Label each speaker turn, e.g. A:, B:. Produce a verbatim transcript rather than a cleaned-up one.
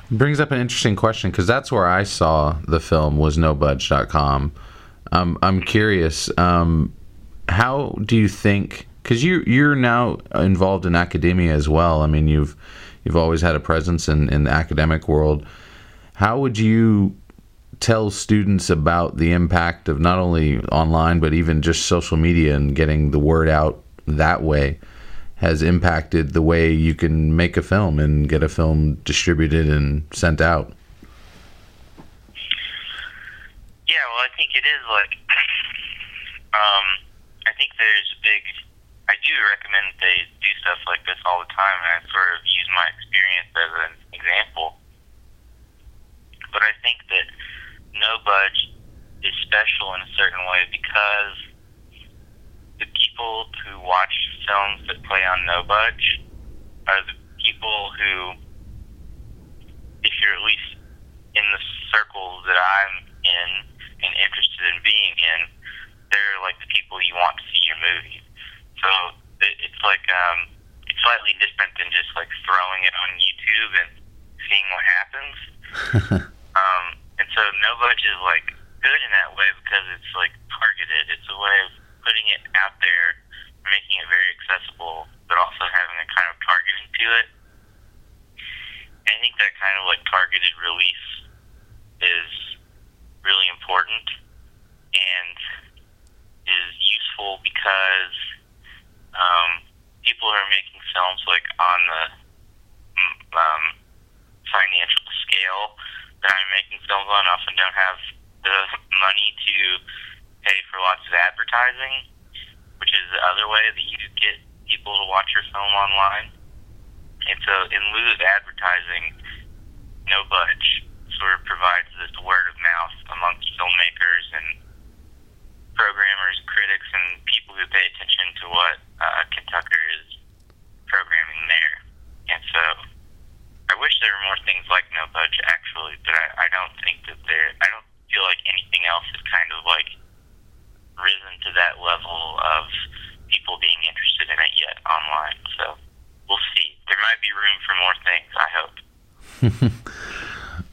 A: Brings up an interesting question, because that's where I saw the film, was no budge dot com. Um, I'm curious, um, how do you think, because you, you're now involved in academia as well. I mean, you've you've always had a presence in, in the academic world. How would you tell students about the impact of not only online, but even just social media and getting the word out that way has impacted the way you can make a film and get a film distributed and sent out?
B: Yeah, well, I think it is like, um, I think there's a big, I do recommend that they do stuff like this all the time, and I sort of use my experience as an example. But I think that No Budge is special in a certain way because the people who watch films that play on No Budge are the people who, if you're at least in the circles that I'm in and interested in being in, they're like the people you want to see your movie. So it, it's like, um, it's slightly different than just like throwing it on YouTube and seeing what happens. um, and so No Budge is like good in that way because it's like targeted. It's a way of putting it out there, making it very accessible, but also having a kind of targeting to it. And I think that kind of like targeted release is really important and is useful because um, people who are making films like on the um, financial scale that I'm making films on often don't have the money to pay for lots of advertising, which is the other way that you get people to watch your film online. And so in lieu of advertising, No Budge sort of provides this word of mouth amongst filmmakers and programmers, critics, and people who pay attention to what uh, Kentucker is programming there. And so I wish there were more things like No Budge, actually, but I, I don't think that there, I don't feel like anything else is kind of like risen to that level of people being interested in it yet online. So we'll see. There might be room for more things, I hope.